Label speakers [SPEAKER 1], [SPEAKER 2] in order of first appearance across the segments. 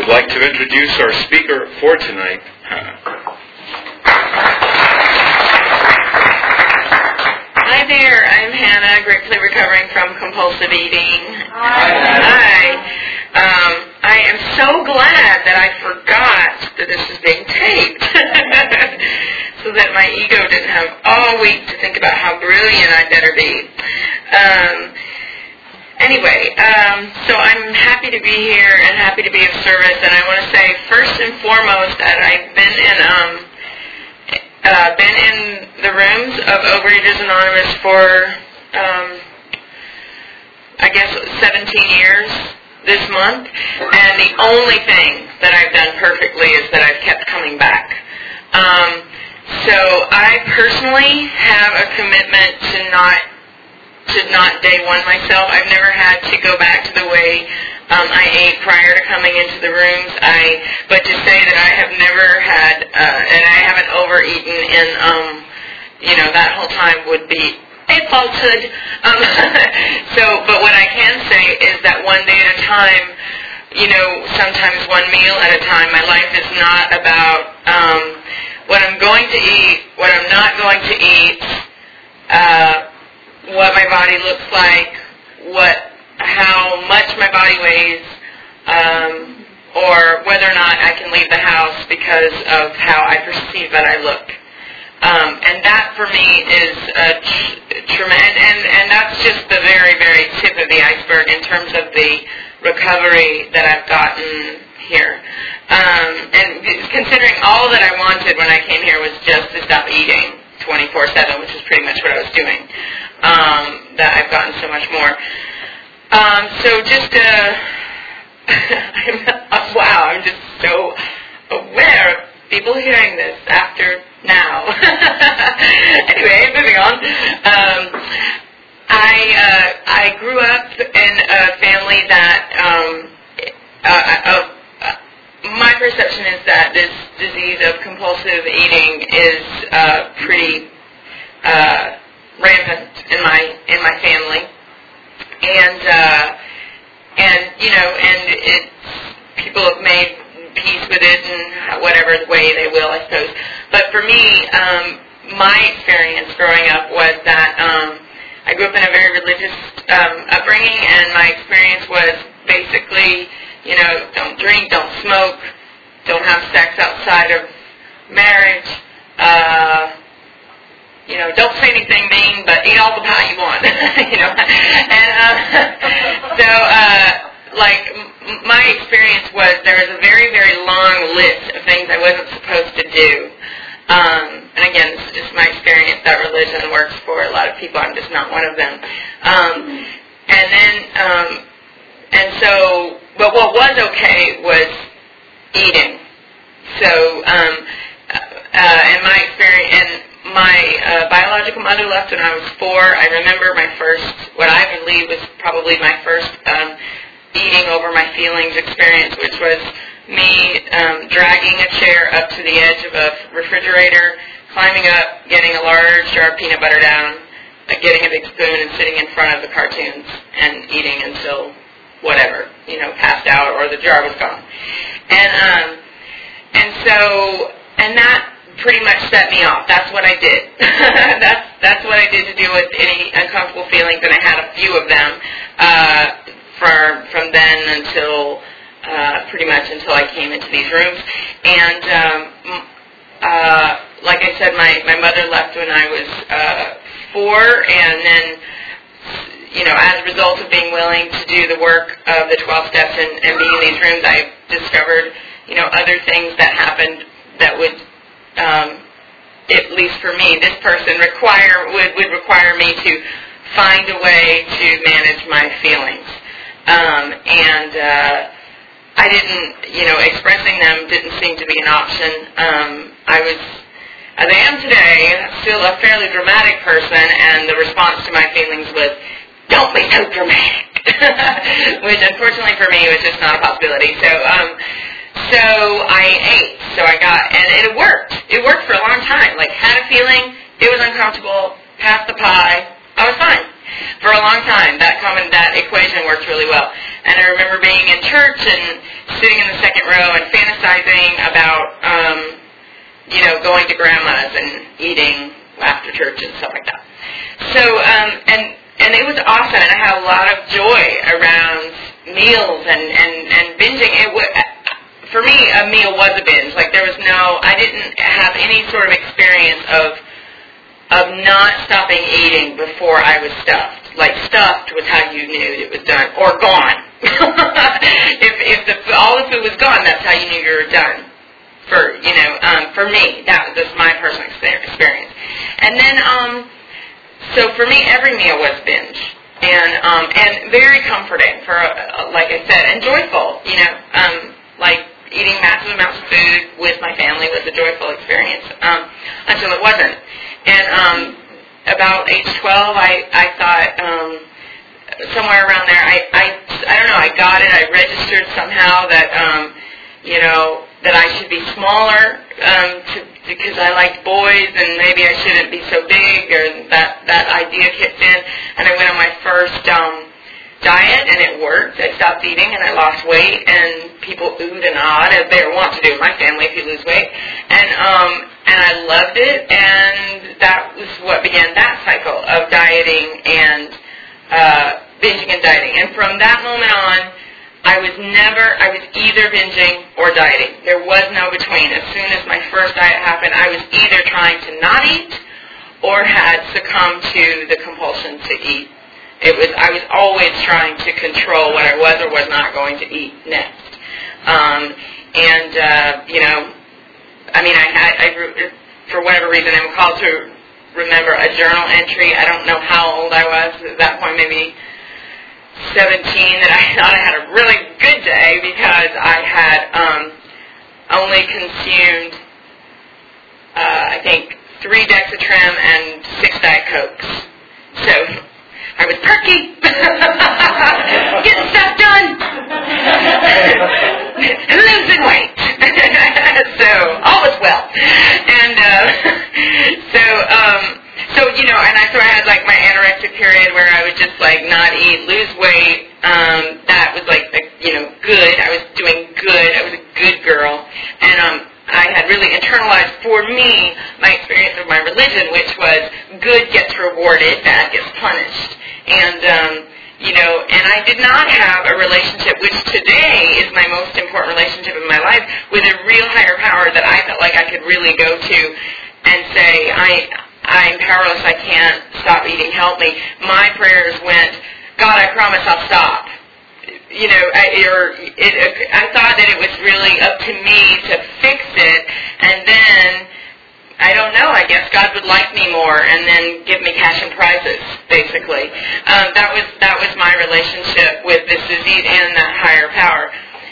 [SPEAKER 1] would like to introduce our speaker for tonight.
[SPEAKER 2] Hi there, I'm Hannah, gratefully recovering from compulsive eating.
[SPEAKER 3] Hi.
[SPEAKER 2] I am so glad that I forgot that this is being taped, so that my ego didn't have all week to think about how brilliant I'd better be. So I'm happy to be here and happy to be of service, and I want to say first and foremost that I've been in the rooms of Overeaters Anonymous for, 17 years this month, and the only thing that I've done perfectly is that I've kept coming back. So I personally have a commitment to not day one myself. I've never had to go back to the way I ate prior to coming into the rooms. But to say that I have never had, and I haven't overeaten in, that whole time would be a falsehood. But what I can say is that one day at a time, sometimes one meal at a time. My life is not about what I'm going to eat, what I'm not going to eat, what my body looks like, how much my body weighs, or whether or not I can leave the house because of how I perceive that I look. And that for me is tremendous, and that's just the very, very tip of the iceberg in terms of the recovery that I've gotten here. And considering all that I wanted when I came here was just to stop eating 24/7, which is pretty much what I was doing, that I've gotten so much more. I'm just so aware of people hearing this after now. Anyway, moving on. I grew up in a family that my perception is that this disease of compulsive eating is pretty rampant in my family, and people have made peace with it in whatever way they will, I suppose. But for me, my experience growing up was that I grew up in a very religious upbringing, and my experience was basically, don't drink, don't smoke, don't have sex outside of marriage, don't say anything mean, but eat all the pie you want, my experience was there was a very, very long list of things I wasn't supposed to do. And again, this is just my experience that religion works for a lot of people. I'm just not one of them. But what was okay was eating. So, in my experience, and my biological mother left when I was 4. I remember what I believe was probably my first eating over my feelings experience, which was me dragging a chair up to the edge of a refrigerator, climbing up, getting a large jar of peanut butter down, getting a big spoon and sitting in front of the cartoons and eating until whatever, passed out or the jar was gone. And that pretty much set me off. That's what I did. That's what I did to deal with any uncomfortable feelings, and I had a few of them from then until pretty much until I came into these rooms. And like I said, my mother left when I was 4, and then as a result of being willing to do the work of the 12 steps and being in these rooms, I discovered other things that happened that would, at least for me, this person would require me to find a way to manage my feelings. I didn't, expressing them didn't seem to be an option. I was, as I am today, still a fairly dramatic person, and the response to my feelings was, don't be so dramatic, which unfortunately for me was just not a possibility. So I ate. And it worked. It worked for a long time. Had a feeling, it was uncomfortable, passed the pie, I was fine. For a long time, that equation worked really well. And I remember being in church and sitting in the second row and fantasizing about, going to grandma's and eating after church and stuff like that. So, and it was awesome, and I had a lot of joy around meals and binging. For me, a meal was a binge. Like I didn't have any sort of experience of not stopping eating before I was stuffed. Like stuffed was how you knew it was done, or gone. if all the food was gone, that's how you knew you were done. For me, that was just my personal experience. And then, so for me, every meal was binge, and very comforting for, like I said, and joyful. Like eating massive amounts of food with my family was a joyful experience until it wasn't. And about age 12, I thought somewhere around there, I don't know, I got it. I registered somehow that that I should be smaller because I liked boys, and maybe I shouldn't be so big, or that idea kicked in. And I went on my first diet, and it worked. I stopped eating, and I lost weight, and people oohed and awed, as they want to do in my family if you lose weight. And I loved it, and that was what began that cycle of dieting and binging and dieting. And from that moment on, I was either binging or dieting. There was no between. As soon as my first diet happened, I was either trying to not eat or had succumbed to the compulsion to eat. I was always trying to control what I was or was not going to eat next. For whatever reason, I'm called to remember a journal entry. I don't know how old I was at that point, maybe 17, that I thought I had a really good day because I had only consumed, I think, 3 Dexatrim and 6 Diet Cokes. So I was perky, getting stuff done, and losing weight. So all was well. And so I had like my anorexic period where I would just like not eat, lose weight. That was like good. I was doing good. I was a good girl, and I had really internalized for me my experience of my religion, which was good gets rewarded, bad gets punished. And I did not have a relationship, which today is my most important relationship in my life, with a real higher power that I felt like I could really go to and say, I'm powerless, I can't stop eating, help me. My prayers went, God, I promise I'll stop. I thought that it was really up to me to fix it, and then I don't know, I guess God would like me more and then give me cash and prizes, basically. That was my relationship with this disease and that higher power.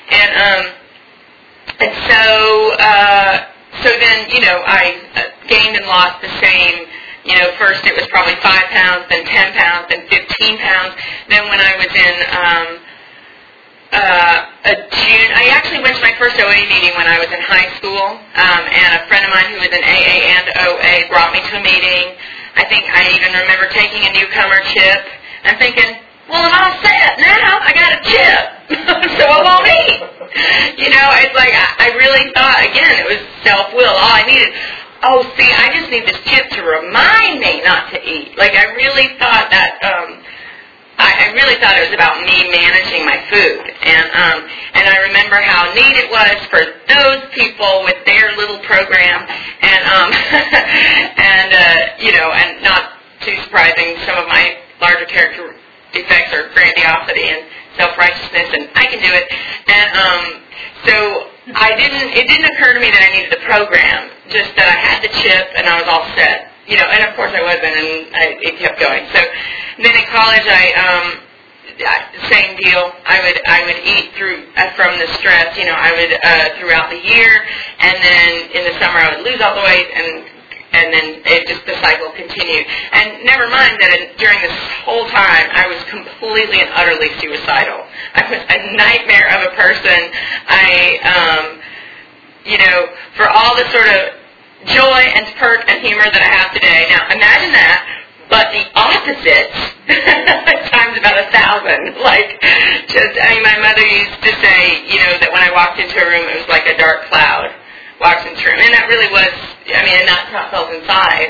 [SPEAKER 2] So then, I gained and lost the same, first it was probably 5 pounds, then 10 pounds, then 15 pounds. Then when I was in June, I actually went to my first OA meeting when I was in high school, and a friend of mine who was in AA and OA brought me to a meeting. I think I even remember taking a newcomer chip and thinking, well, I'm all set now. I got a chip, so I won't eat. It's like I really thought, again, it was self-will. All I needed, I just need this chip to remind me not to eat. Like I really thought that. I really thought it was about me managing my food, and I remember how neat it was for those people with their little program, and not too surprising, some of my larger character defects are grandiosity and self-righteousness, and I can do it, and so it didn't occur to me that I needed the program, just that I had the chip and I was all set. And of course I wasn't, and it kept going. So then in college, same deal. I would eat from the stress. I would throughout the year, and then in the summer I would lose all the weight, and then the cycle continued. And never mind that during this whole time I was completely and utterly suicidal. I was a nightmare of a person. For all the sort of joy and perk and humor that I have today. Now, imagine that, But the opposite, times about 1,000. My mother used to say, that when I walked into a room, it was like a dark cloud walked into a room. And that really was, and that's how it felt inside.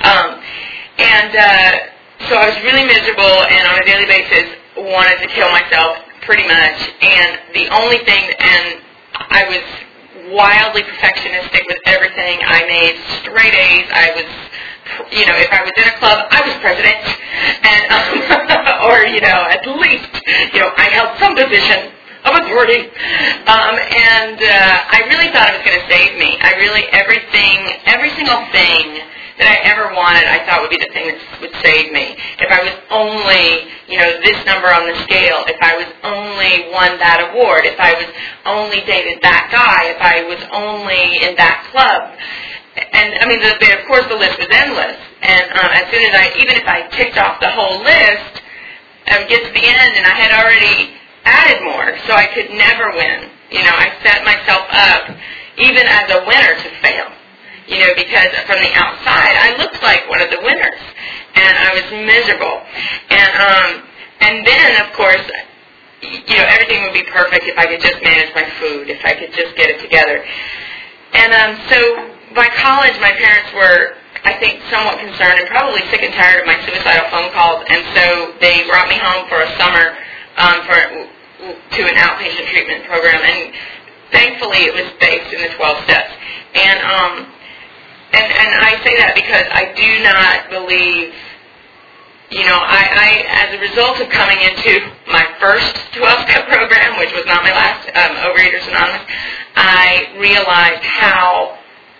[SPEAKER 2] So I was really miserable, and on a daily basis, wanted to kill myself pretty much. And the only thing, and I was wildly perfectionistic with everything. I made straight A's. I was, if I was in a club, I was president, and or at least, I held some position of authority, and I really thought it was going to save me. Every single thing that I ever wanted, I thought would be the thing that would save me. If I was only, this number on the scale, if I was only won that award, if I was only dated that guy, if I was only in that club. And, of course, the list was endless. And as soon as even if I ticked off the whole list, I would get to the end, and I had already added more, so I could never win. I set myself up, even as a winner, to fail. Because from the outside, I looked like one of the winners, and I was miserable. And then, of course, everything would be perfect if I could just manage my food, if I could just get it together. And so by college, my parents were, I think, somewhat concerned and probably sick and tired of my suicidal phone calls, and so they brought me home for a summer to an outpatient treatment program, and thankfully it was based in the 12 steps. And I say that because I do not believe, I as a result of coming into my first 12-step program, which was not my last, Overeaters Anonymous, I realized how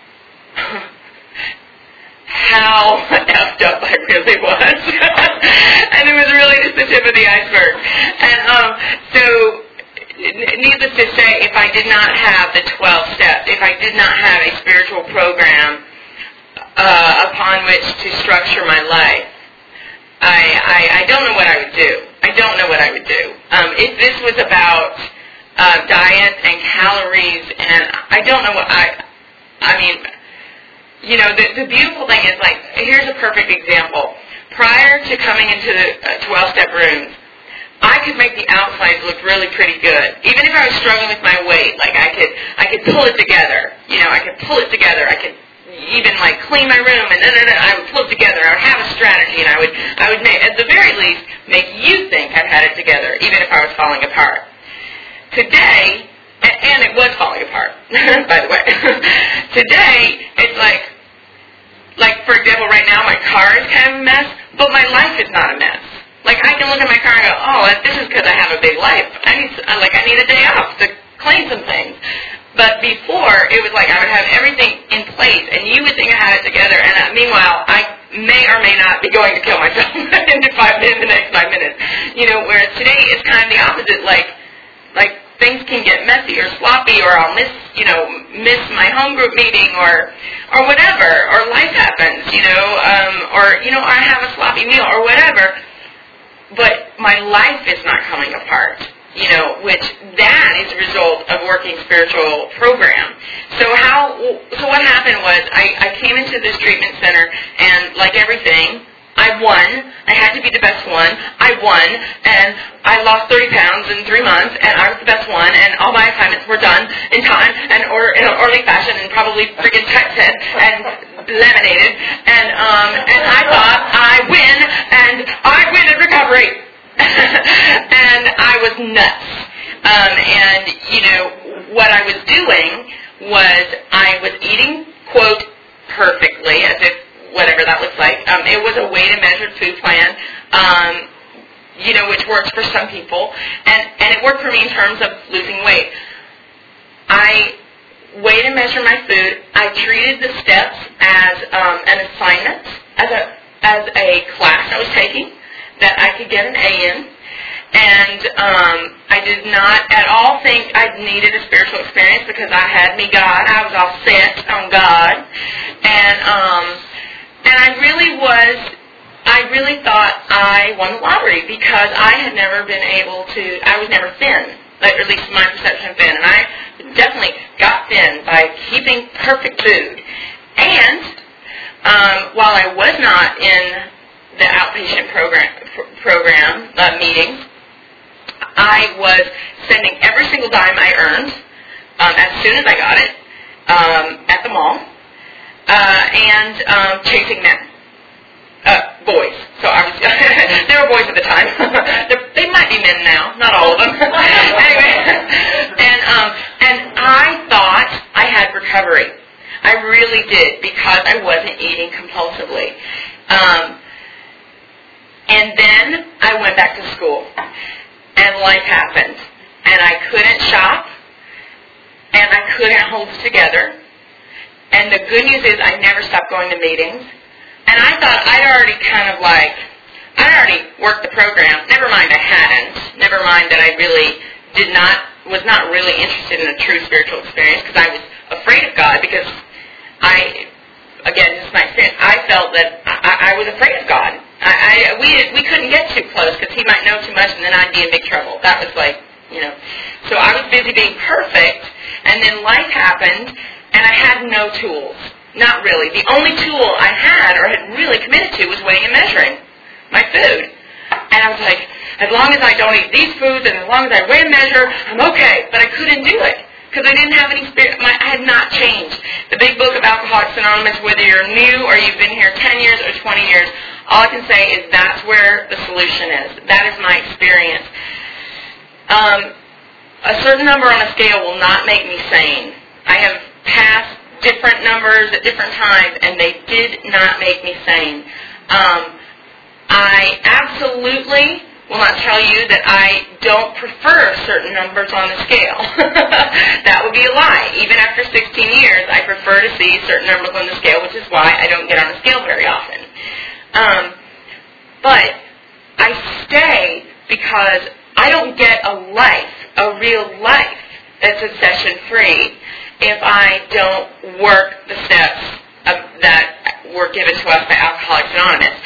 [SPEAKER 2] effed up I really was. And it was really just the tip of the iceberg. And so, needless to say, if I did not have the 12 steps, if I did not have a spiritual program upon which to structure my life, I don't know what I would do. I don't know what I would do. If this was about diet and calories, and I don't know what the beautiful thing is, here's a perfect example. Prior to coming into the 12-step rooms, I could make the outsides look really pretty good. Even if I was struggling with my weight, I could pull it together. I could pull it together. I could even clean my room, and I would pull it together. I would have a strategy, and I would make, at the very least, make you think I've had it together, even if I was falling apart. Today, and it was falling apart, by the way. Today, it's like, for example, right now my car is kind of a mess, but my life is not a mess. I can look at my car and go, oh, this is because I have a big life. I need a day off to clean some things. But before, it was like I would have everything in place, and you would think I had it together, and meanwhile, I may or may not be going to kill myself in the next 5 minutes. Whereas today, it's kind of the opposite. Things can get messy or sloppy, or I'll miss my home group meeting, or whatever, or life happens, or I have a sloppy meal, or whatever. But my life is not coming apart, which that is a result of working spiritual program. So what happened was I came into this treatment center, and like everything, I won. I had to be the best one. I won, and I lost 30 pounds in 3 months, and I was the best one, and all my assignments were done in time, or in an orderly fashion, and probably friggin' typeset and laminated, and I thought I win, and I win in recovery. And I was nuts. What I was doing was I was eating, quote, perfectly, as if whatever that looks like. It was a weighted measured food plan, which works for some people, and it worked for me in terms of losing weight. I weighed and measured my food. I treated the steps as an assignment, as a class I was taking that I could get an A in, and I did not at all think I needed a spiritual experience because I had me God. I was all set on God, and I really thought I won the lottery because I had never been able to, I was never thin, or at least my perception of thin, and I definitely got thin by keeping perfect food. And while I was not in the outpatient program meetings, I was spending every single dime I earned as soon as I got it at the mall and chasing men. Boys. So I was, they were boys at the time. They might be men now, not all of them. Anyway, and I thought I had recovery. I really did, because I wasn't eating compulsively. And then I went back to school, and life happened, and I couldn't shop, and I couldn't hold it together. And the good news is I never stopped going to meetings. And I thought I'd already worked the program. Never mind I hadn't. Never mind that I really was not really interested in a true spiritual experience, because I was afraid of God, because this is my experience, I felt that I was afraid of God. We couldn't get too close, because he might know too much and then I'd be in big trouble. That was so I was busy being perfect, and then life happened, and I had no tools. Not really. The only tool I had or had really committed to was weighing and measuring my food. And I was like, as long as I don't eat these foods and as long as I weigh and measure, I'm okay. But I couldn't do it because I didn't have any spirit. I had not changed. The big book of Alcoholics Anonymous, whether you're new or you've been here 10 years or 20 years, all I can say is that's where the solution is. That is my experience. A certain number on a scale will not make me sane. I have passed different numbers at different times, and they did not make me sane. I absolutely will not tell you that I don't prefer certain numbers on the scale. That would be a lie. Even after 16 years, I prefer to see certain numbers on the scale, which is why I don't get on the scale very often. But I stay because I don't get a real life that's obsession-free if I don't work the steps that were given to us by Alcoholics Anonymous.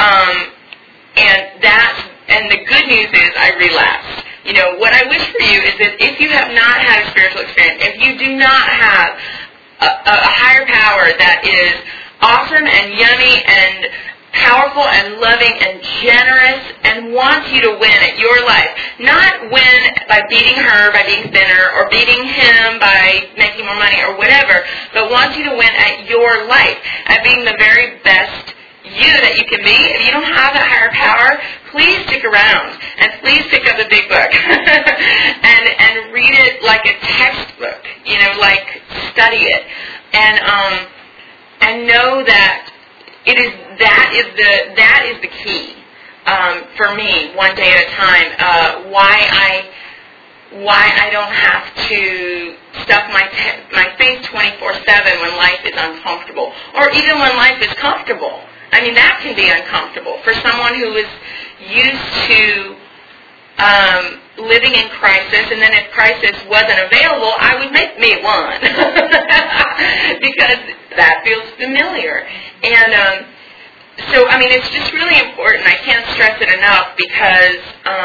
[SPEAKER 2] And the good news is I relapsed. What I wish for you is that if you have not had a spiritual experience, if you do not have a higher power that is awesome and yummy and powerful and loving and generous and wants you to win at your life. Not win by beating her, by being thinner, or beating him by making more money or whatever, but wants you to win at your life, at being the very best you that you can be. If you don't have that higher power, please stick around and please pick up the big book and read it like a textbook, like study it. And know that that is the key for me, one day at a time. Why I don't have to stuff my face 24/7 when life is uncomfortable, or even when life is comfortable. I mean, that can be uncomfortable for someone who is used to living in crisis, and then if crisis wasn't available, I would make me one because that feels familiar. And so, I mean, it's just really important. I can't stress it enough because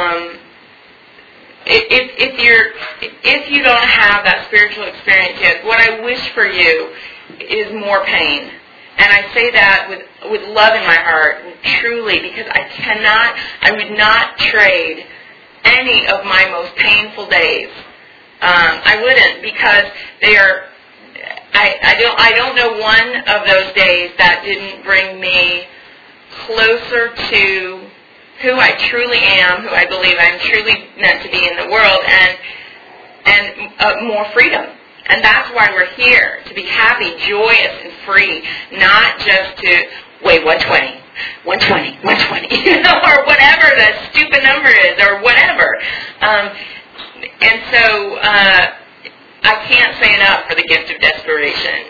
[SPEAKER 2] if you don't have that spiritual experience yet, what I wish for you is more pain. And I say that with love in my heart, truly, because I would not trade any of my most painful days. I wouldn't, because they are. I don't know one of those days that didn't bring me closer to who I truly am, who I believe I'm truly meant to be in the world, and more freedom. And that's why we're here, to be happy, joyous, and free, not just to weigh 120, or whatever the stupid number is, or whatever. And so I can't say enough for the gift of desperation,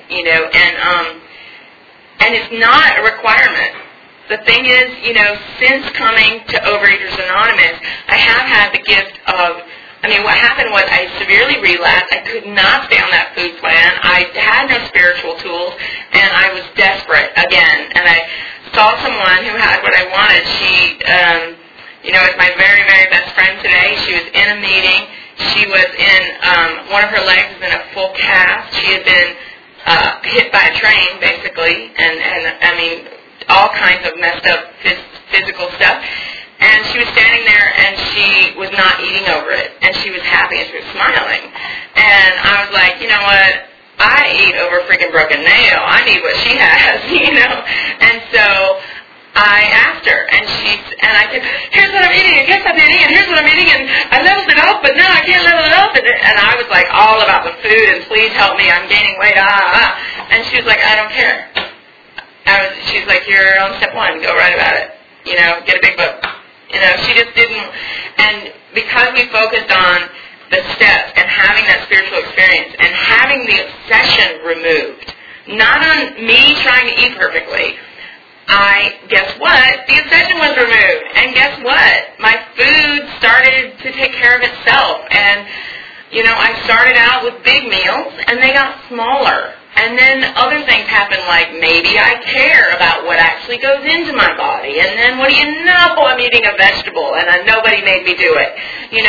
[SPEAKER 2] and it's not a requirement. The thing is, since coming to Overeaters Anonymous, I have had the gift of, what happened was I severely relapsed. I could not stay on that food plan. I had no spiritual tools, and I was desperate again. And I saw someone who had what I wanted. She, is my very, very best friend today. She was in a meeting. She was in, one of her legs was in a full cast. She had been hit by a train, basically, and all kinds of messed up physical stuff. And she was standing there, and she was not eating over it, and she was happy, and she was smiling. And I was like, you know what? I eat over a freaking broken nail. I need what she has, And so I asked her, and I said, here's what I'm eating, and guess what I'm eating, and here's what I'm eating, and I leveled it up, but now I can't level it up. And I was like all about the food, and please help me, I'm gaining weight, And she was like, I don't care. She's like, you're on step 1, go write about it. Get a big book. She just didn't, and because we focused on the steps and having that spiritual experience and having the obsession removed, not on me trying to eat perfectly, guess what? The obsession was removed, and guess what? My food started to take care of itself, and, I started out with big meals, and they got smaller. And then other things happen, like maybe I care about what actually goes into my body. And then what do you know? I'm eating a vegetable, and nobody made me do it.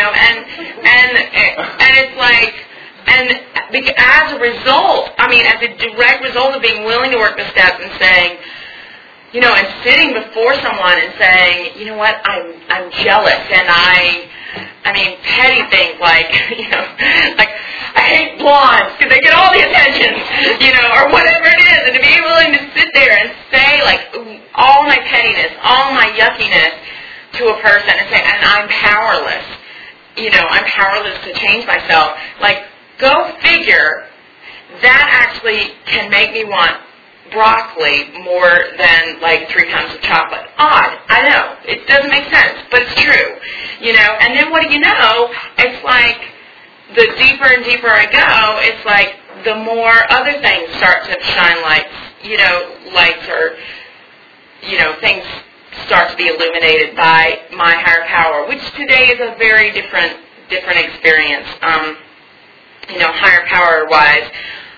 [SPEAKER 2] And it's like, and as a result, as a direct result of being willing to work the steps and saying, and sitting before someone and saying, you know what, I'm jealous, and petty things like, like, I hate blondes because they get all the attention, or whatever it is, and to be willing to sit there and say, like, all my pettiness, all my yuckiness to a person and say, and I'm powerless, I'm powerless to change myself. Like, go figure, that actually can make me want broccoli more than, like, 3 pounds of chocolate. Odd, I know. It doesn't make sense, but it's true. And then what do you know? It's like, the deeper and deeper I go, it's like the more other things start to shine lights, lights or, things start to be illuminated by my higher power, which today is a very different experience, higher power-wise.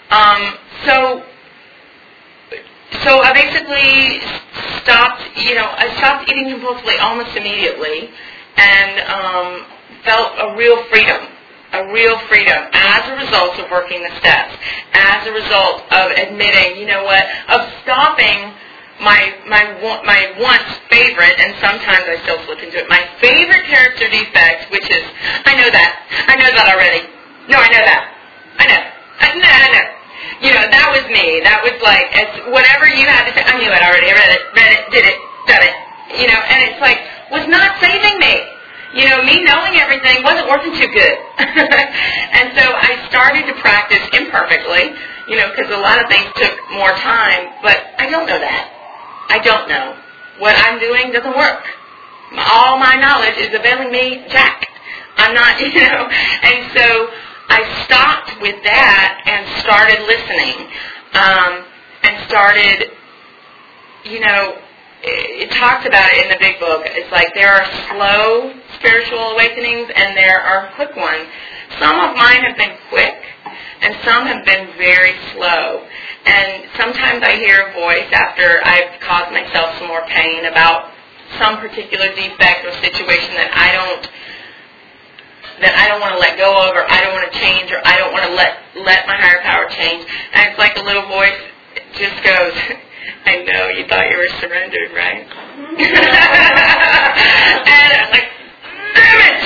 [SPEAKER 2] So I basically stopped eating compulsively almost immediately, and felt a real freedom as a result of working the steps, as a result of admitting, of stopping my once favorite, and sometimes I still slip into it, my favorite character defect, which is, I know that already. No, I know that. I know. That was me. That was like, it's whatever you had to say, I knew it already. I read it, did it, done it. And it's like, was not saving me. Me knowing everything wasn't working too good. And so I started to practice imperfectly, because a lot of things took more time, but I don't know that. I don't know. What I'm doing doesn't work. All my knowledge is availing me jack. I'm not, and so I stopped with that and started listening, and started, it talks about it in the big book. It's like there are slow spiritual awakenings and there are quick ones. Some of mine have been quick and some have been very slow. And sometimes I hear a voice after I've caused myself some more pain about some particular defect or situation that I don't want to let go of, or I don't want to change, or I don't want to let my higher power change. And it's like a little voice just goes, I know, you thought you were surrendered, right? And I'm like, damn it!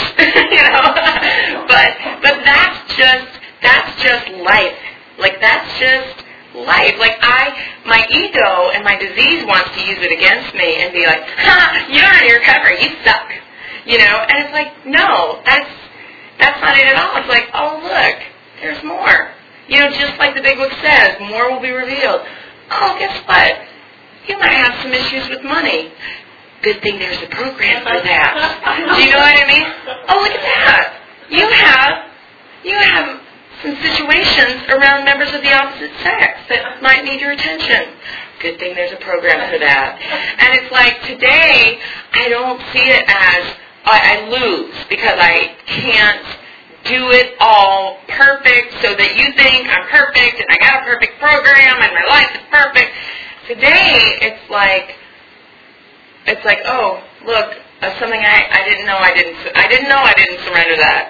[SPEAKER 2] But that's just life. Like, that's just life. Like, my ego and my disease wants to use it against me and be like, ha, you're in your recovery, you suck. And it's like, no, that's not it at all. It's like, oh, look, there's more. Just like the big book says, more will be revealed. Oh, guess what? You might have some issues with money. Good thing there's a program for that. Do you know what I mean? Oh, look at that. You have some situations around members of the opposite sex that might need your attention. Good thing there's a program for that. And it's like, today, I don't see it as I lose because I can't do it all perfect so that you think I'm perfect and I got a perfect program and my life is perfect. Today, it's like, oh, look, something I didn't know I didn't surrender that,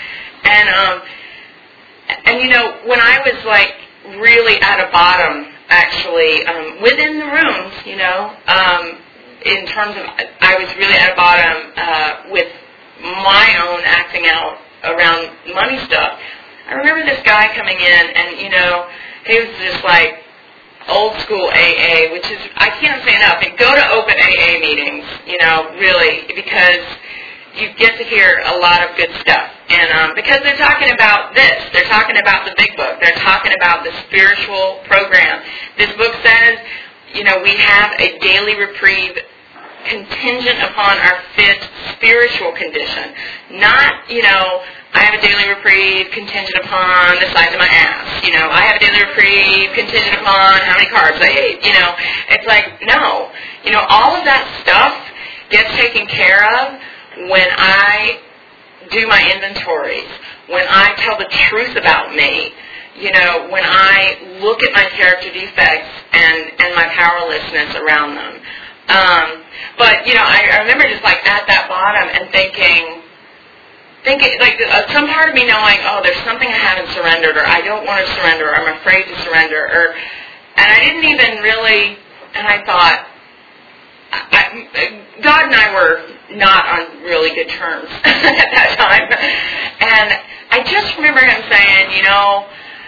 [SPEAKER 2] And when I was like really at a bottom actually within the rooms, in terms of, I was really at a bottom with my own acting out around money stuff. I remember this guy coming in, and, he was just like old school AA, which is, I can't say enough. And go to open AA meetings, really, because you get to hear a lot of good stuff. And because they're talking about this, they're talking about the big book, they're talking about the spiritual program. This book says, we have a daily reprieve contingent upon our fit spiritual condition. Not, I have a daily reprieve contingent upon the size of my ass. I have a daily reprieve contingent upon how many carbs I ate. It's like, no. All of that stuff gets taken care of when I do my inventories, when I tell the truth about me, when I look at my character defects and my powerlessness around them. But, I remember just like at that bottom and thinking like some part of me knowing, there's something I haven't surrendered, or I don't want to surrender, or I'm afraid to surrender, and I didn't even really, and I thought, God and I were not on really good terms at that time. And I just remember him saying, all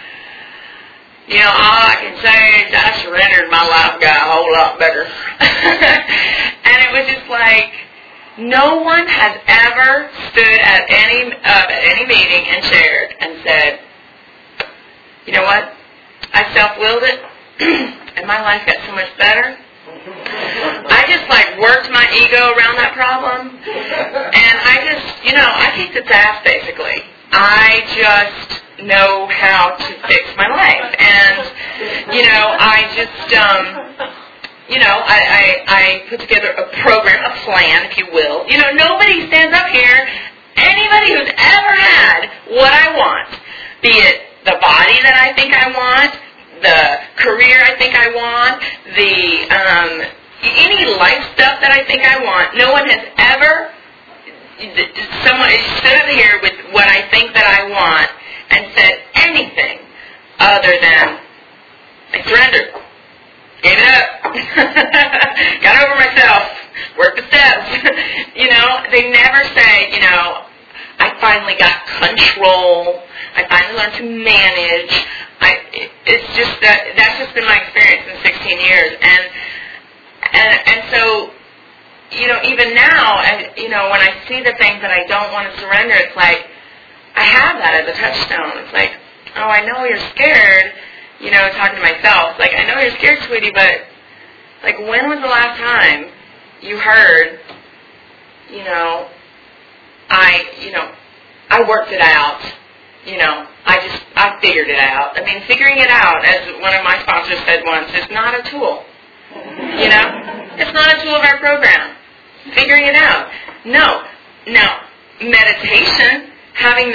[SPEAKER 2] I can say is I surrendered, my life got a whole lot better. And it was just like, no one has ever stood at any meeting and shared and said, you know what, I self-willed it, and my life got so much better. I just worked my ego around that problem, and I just, I kicked its ass basically. I just know how to fix my life, and, I just, I put together a program, a plan, if you will. Nobody stands up here, anybody who's ever had what I want, be it the body that I think I want, the career I think I want, any life stuff that I think I want. No one has ever, someone stood up here with what I think that I want and said anything other than, I surrendered, gave it up, got over myself, worked the steps. They never say, I finally got control, I finally learned to manage. It's just that's just been my experience in 16 years, and so, even now, when I see the things that I don't want to surrender, it's like I have that as a touchstone. It's like, I know you're scared, talking to myself. Like, I know you're scared, sweetie, but when was the last time you heard, I worked it out. I figured it out. I mean, figuring it out, as one of my sponsors said once, is not a tool. It's not a tool of our program. Figuring it out. No. Now, meditation, having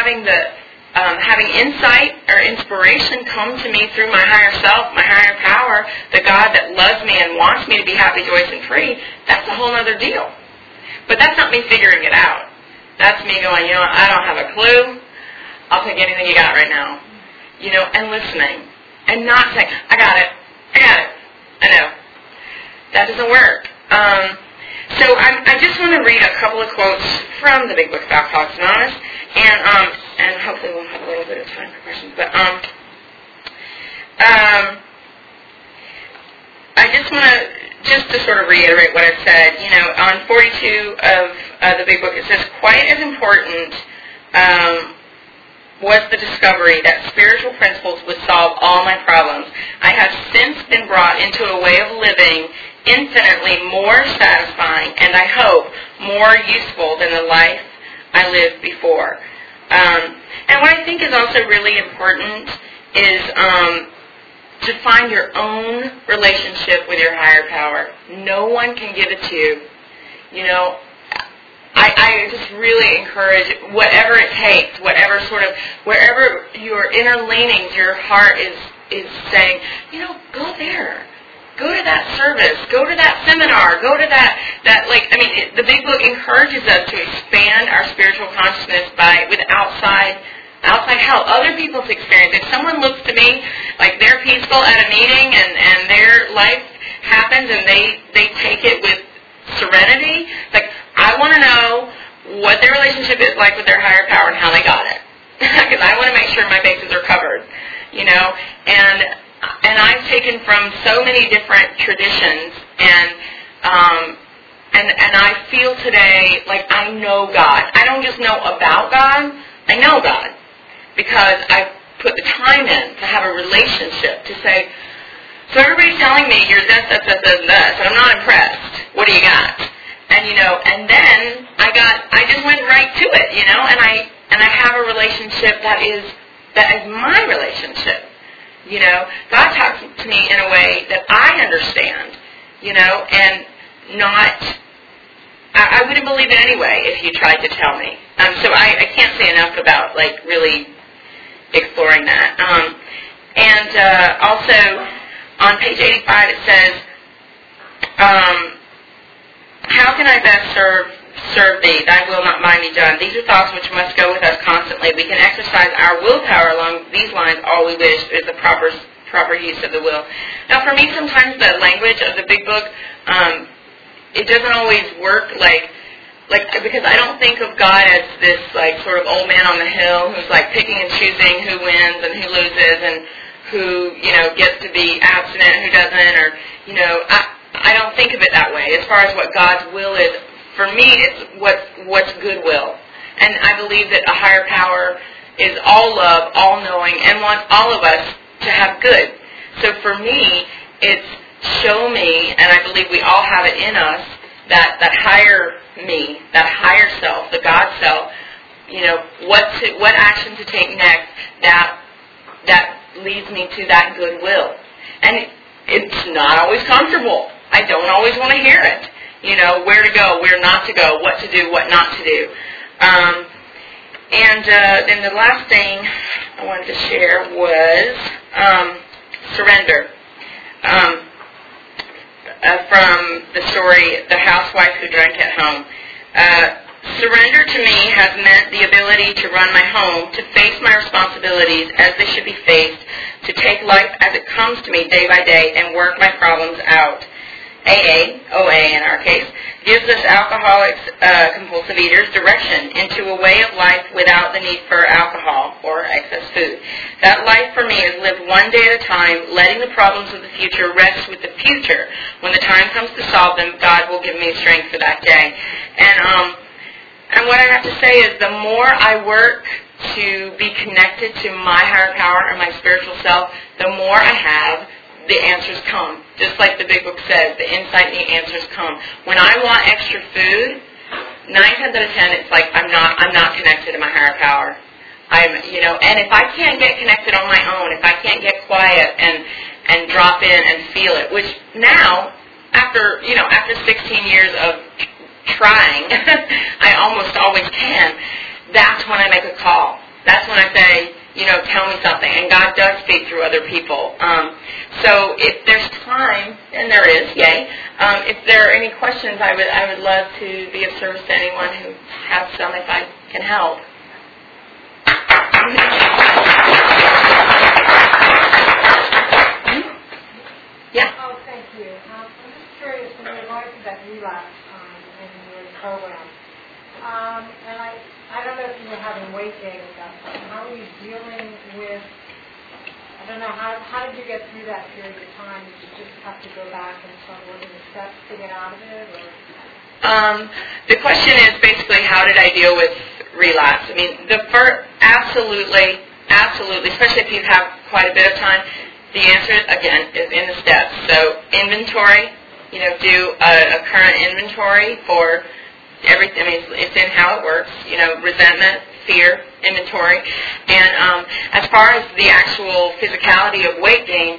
[SPEAKER 2] insight or inspiration come to me through my higher self, my higher power, the God that loves me and wants me to be happy, joyous, and free, that's a whole other deal. But that's not me figuring it out. That's me going, I don't have a clue. I'll take anything you got right now. And listening. And not saying, I got it. I know. That doesn't work. So I just want to read a couple of quotes from the Big Book of Alcoholics Anonymous, and hopefully we'll have a little bit of time for questions. But I just want to sort of reiterate what I've said. On 42 of the Big Book, it says, quite as important was the discovery that spiritual principles would solve all my problems. I have since been brought into a way of living infinitely more satisfying and, I hope, more useful than the life I lived before. And what I think is also really important is to find your own relationship with your higher power. No one can give it to you. I just really encourage, whatever it takes, wherever your inner leanings, your heart is saying, go there. Go to that service. Go to that seminar. Go to the Big Book encourages us to expand our spiritual consciousness with outside help, other people's experience. If someone looks to me, Like they're peaceful at a meeting and their life happens and they take it with serenity. Like I want to know what their relationship is like with their higher power and how they got it. Because I want to make sure my bases are covered, you know. And I've taken from so many different traditions and I feel today like I know God. I don't just know about God, I know God. Because I've put the time in to have a relationship to say, so everybody's telling me you're this, and I'm not impressed. What do you got? And you know, and then I just went right to it, you know, and I have a relationship that is my relationship. You know, God talks to me in a way that I understand, you know, and not, I wouldn't believe it anyway if you tried to tell me. So I can't say enough about, like, really exploring that. Also, on page 85 it says, how can I best serve thee? Thy will, not mine, be done. These are thoughts which must go with us constantly. We can exercise our willpower along these lines all we wish is the proper use of the will. Now, for me, sometimes the language of the big book, it doesn't always work like because I don't think of God as this like sort of old man on the hill who's like picking and choosing who wins and who loses and who, you know, gets to be abstinent and who doesn't, or, you know, I don't think of it that way. As far as what God's will is, for me, it's what's goodwill. And I believe that a higher power is all love, all knowing, and wants all of us to have good. So for me, it's show me, and I believe we all have it in us, that higher me, that higher self, the God self, you know, what action to take next that leads me to that goodwill. And it's not always comfortable. I don't always want to hear it. You know, where to go, where not to go, what to do, what not to do. Then the last thing I wanted to share was surrender. From the story, The Housewife Who Drank at Home. Surrender to me has meant the ability to run my home, to face my responsibilities as they should be faced, to take life as it comes to me day by day and work my problems out. OA in our case, gives us alcoholics, compulsive eaters, direction into a way of life without the need for alcohol or excess food. That life for me is lived one day at a time, letting the problems of the future rest with the future. When the time comes to solve them, God will give me strength for that day. And what I have to say is the more I work to be connected to my higher power and my spiritual self, the more I have, the answers come. Just like the big book says, the insight and the answers come. When I want extra food, 9 times out of 10, it's like I'm not connected to my higher power. And if I can't get connected on my own, if I can't get quiet and drop in and feel it, which now, after 16 years of trying, I almost always can, that's when I make a call. That's when I say, tell me something. And God does speak through other people. So if there's time, and there is, yay, if there are any questions, I would love to be of service to anyone who has some if I can help. Yeah.
[SPEAKER 3] Oh, thank you. I'm just curious, when you're going through that relapse in your program, and I don't know if you were having weight gain at that time. How were you dealing with, I don't know, how did you get through that period of time? Did you just have to go back and start working the steps to get out of it? Or?
[SPEAKER 2] The question is basically, how did I deal with relapse? I mean, absolutely, especially if you have quite a bit of time, the answer, again, is in the steps. So inventory, do a current inventory for everything. I mean, it's in how it works. Resentment, fear, inventory. And as far as the actual physicality of weight gain,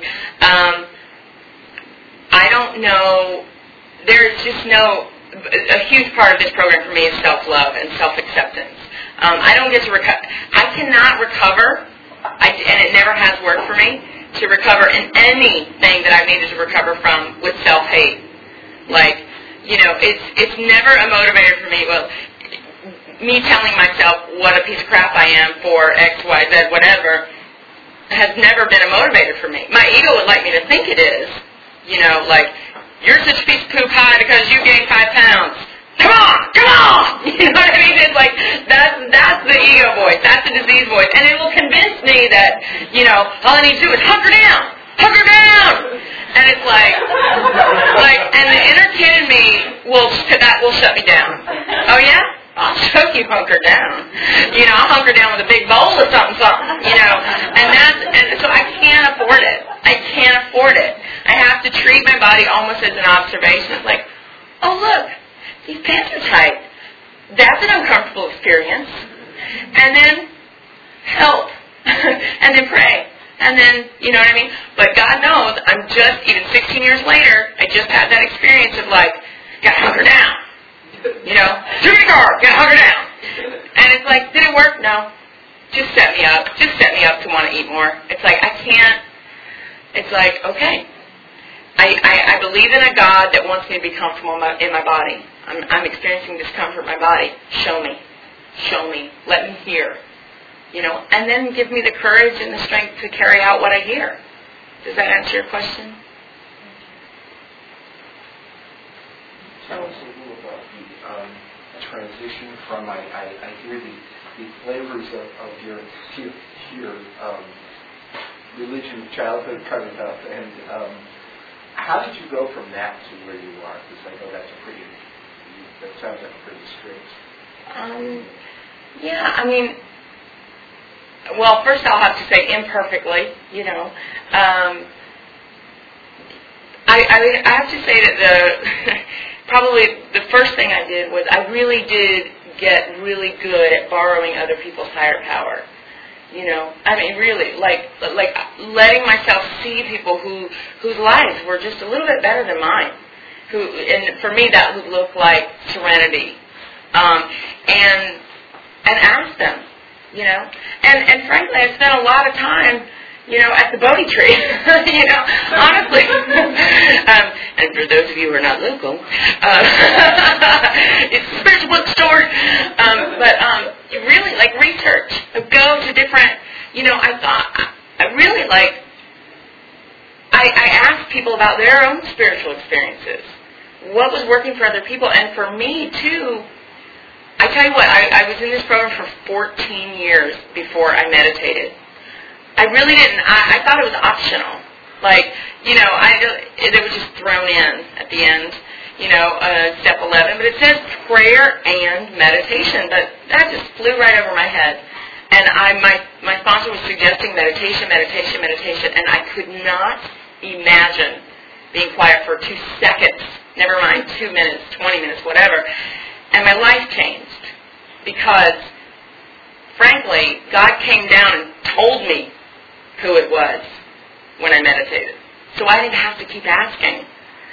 [SPEAKER 2] I don't know. There's just a huge part of this program for me is self-love and self-acceptance. I don't get to recover. I cannot recover, and it never has worked for me, to recover in anything that I've needed to recover from with self-hate. Like, it's never a motivator for me. Well, me telling myself what a piece of crap I am for X, Y, Z, whatever, has never been a motivator for me. My ego would like me to think it is. Like, you're such a piece of poop high because you gained 5 pounds. Come on! You know what I mean? It's like, that's the ego voice. That's the disease voice. And it will convince me that, all I need to do is hunker down! Hunker down! And it's like, and the inner kid in me will shut me down. Oh yeah? I'll show you hunker down. I'll hunker down with a big bowl of something, and so I can't afford it. I can't afford it. I have to treat my body almost as an observation. It's like, oh look, these pants are tight. That's an uncomfortable experience. And then help. And then pray. And then, you know what I mean? But God knows, I'm just, even 16 years later, I just had that experience of like, gotta hunker down. Do your car, gotta hunker down. And it's like, did it work? No. Just set me up. Just set me up to want to eat more. It's like, I can't, it's like, okay. I believe in a God that wants me to be comfortable in my body. I'm experiencing discomfort in my body. Show me. Show me. Let me hear. And then give me the courage and the strength to carry out what I hear. Does that answer your question?
[SPEAKER 4] Tell us a little about the transition from, I hear the flavors of your religion childhood coming up, and how did you go from that to where you are? Because I know that sounds like a pretty strict.
[SPEAKER 2] Well, first I'll have to say imperfectly, I have to say that probably the first thing I did was I really did get really good at borrowing other people's higher power. Really, like letting myself see people whose lives were just a little bit better than mine. And for me that would look like serenity, and ask them. And frankly, I spent a lot of time, at the Bodhi tree, honestly. And for those of you who are not local, it's a spiritual bookstore. But really, like, research. Go to different, I asked people about their own spiritual experiences. What was working for other people? And for me, too, I tell you what, I was in this program for 14 years before I meditated. I really didn't. I thought it was optional. Like, it was just thrown in at the end, step 11. But it says prayer and meditation. But that just flew right over my head. And my sponsor was suggesting meditation, and I could not imagine being quiet for 2 seconds, never mind 2 minutes, 20 minutes, whatever. And my life changed because, frankly, God came down and told me who it was when I meditated. So I didn't have to keep asking.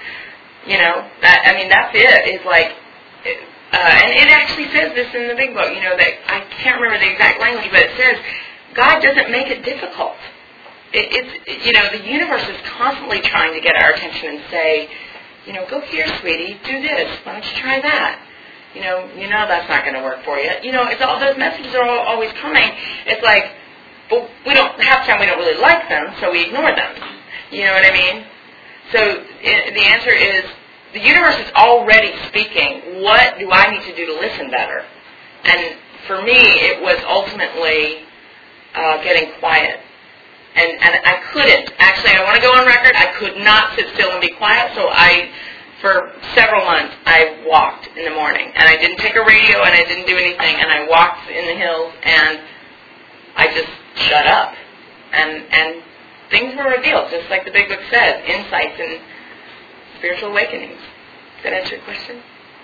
[SPEAKER 2] That's it. It's like, and it actually says this in the Big Book, that I can't remember the exact language, but it says, God doesn't make it difficult. The universe is constantly trying to get our attention and say, go here, sweetie, do this. Why don't you try that? That's not going to work for you. It's all those messages are always coming. It's like, well, half the time we don't really like them, so we ignore them. You know what I mean? So the answer is, the universe is already speaking. What do I need to do to listen better? And for me, it was ultimately getting quiet. And I couldn't. Actually, I want to go on record, I could not sit still and be quiet, so for several months, I walked in the morning. And I didn't take a radio, and I didn't do anything, and I walked in the hills, and I just shut up. And things were revealed, just like the Big Book says, insights and spiritual awakenings. Does that answer your question?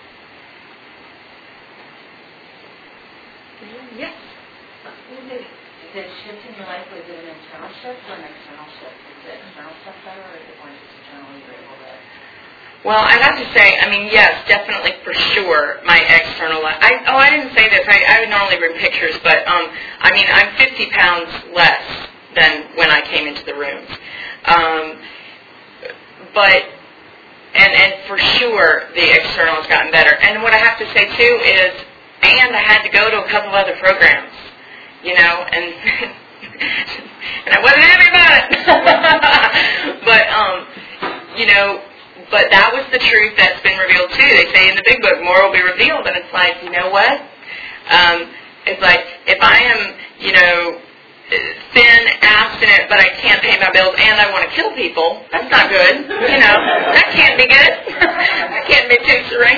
[SPEAKER 2] Yes.
[SPEAKER 5] Is it shift in your life, was it an internal shift or an external shift? Is the external stuff better, or is it more just internally you're able to?
[SPEAKER 2] Well, I'd have to say, yes, definitely for sure, my external life. I didn't say this. I would normally bring pictures, but I'm 50 pounds less than when I came into the rooms. And for sure, the external has gotten better. And what I have to say too is, I had to go to a couple of other programs, and And I wasn't happy about it. But that was the truth that's been revealed too. They say in the big book, more will be revealed. And it's like, you know what? It's like, if I am, thin, abstinent, but I can't pay my bills and I want to kill people, that's not good. That can't be good. That can't be too serene.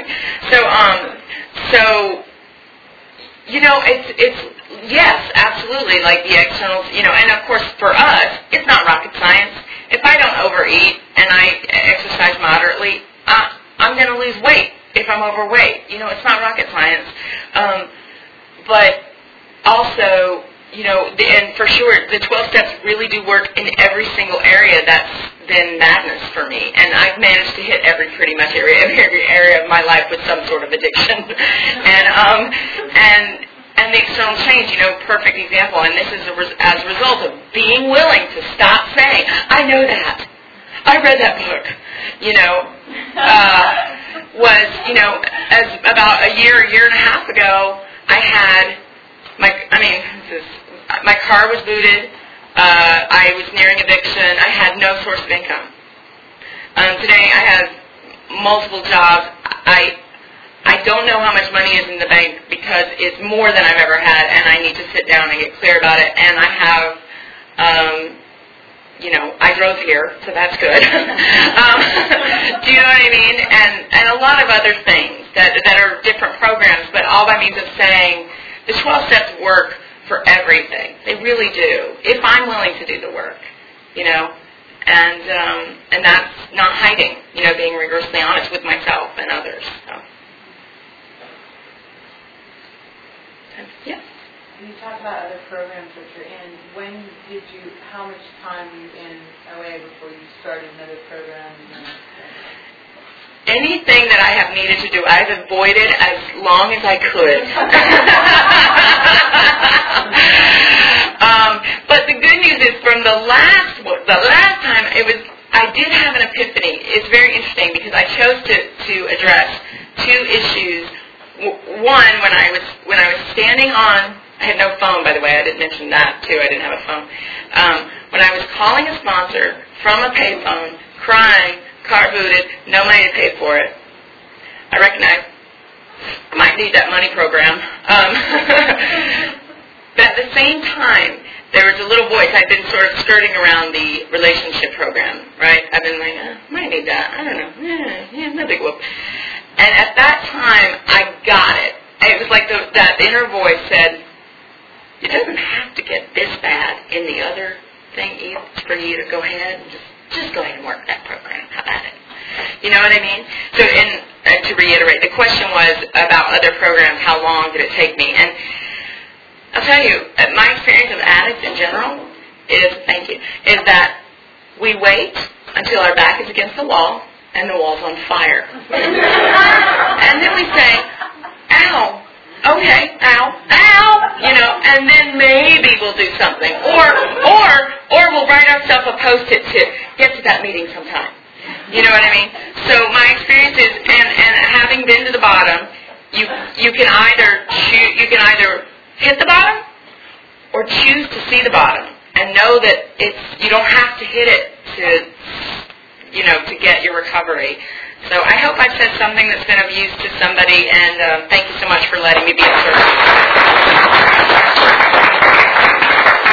[SPEAKER 2] It's yes, absolutely, like the externals, and of course for us, it's not rocket science. If I don't overeat and I exercise moderately, I'm going to lose weight if I'm overweight. It's not rocket science. But also, and for sure, the 12 steps really do work in every single area that's been madness for me. And I've managed to hit every area of my life with some sort of addiction. And the external change, perfect example. And this is as a result of being willing to stop saying, I know that. I read that book. As about a year and a half ago, I had my car was booted. I was nearing eviction. I had no source of income. Today I have multiple jobs. I don't know how much money is in the bank because it's more than I've ever had, and I need to sit down and get clear about it. And I have, I drove here, so that's good. Do you know what I mean? And a lot of other things that are different programs, but all by means of saying the 12 steps work for everything. They really do. If I'm willing to do the work, and that's not hiding, being rigorously honest with myself and others. So. Yeah.
[SPEAKER 5] When you talk about other programs that you're in, how much time were you in OA before you started another program?
[SPEAKER 2] Anything that I have needed to do, I've avoided as long as I could. But the good news is from the last time, I did have an epiphany. It's very interesting because I chose to address two issues. One, when I was standing on, I had no phone, by the way. I didn't mention that too. I didn't have a phone. When I was calling a sponsor from a payphone, crying, car booted, no money to pay for it, I recognized I might need that money program. But at the same time, there was a little voice. I'd been sort of skirting around the relationship program, right? I've been like, might need that. I don't know. Yeah, no big whoop. And at that time, I got it. It was like that inner voice said, it doesn't have to get this bad in the other thing either for you to go ahead and just go ahead and work that program. How about it? You know what I mean? So, to reiterate, the question was about other programs, how long did it take me? And I'll tell you, my experience of addicts in general is that we wait until our back is against the wall and the wall's on fire. And then we say, ow, okay, ow, and then maybe we'll do something. Or we'll write ourselves a Post-it to get to that meeting sometime. You know what I mean? So my experience is, and having been to the bottom, you can either hit the bottom or choose to see the bottom and know that you don't have to hit it to get your recovery. So I hope I've said something that's been of use to somebody, and thank you so much for letting me be of service.